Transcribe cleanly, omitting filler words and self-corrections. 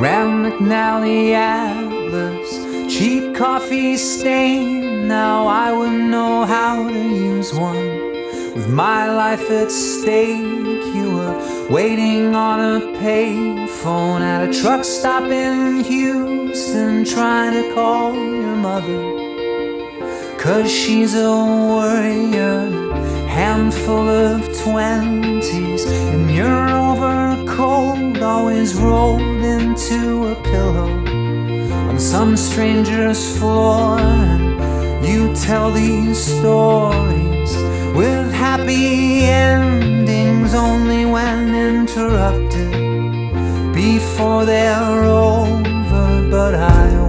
Grand McNally Atlas, cheap coffee stain. Now I would know how to use one. With my life at stake, you were waiting on a payphone at a truck stop in Houston, trying to call your mother, 'cause she's a warrior, handful of 20s, and you're over cold, always rolled into a pillow on some stranger's floor. And you tell these stories with happy endings only when interrupted before they're over. But I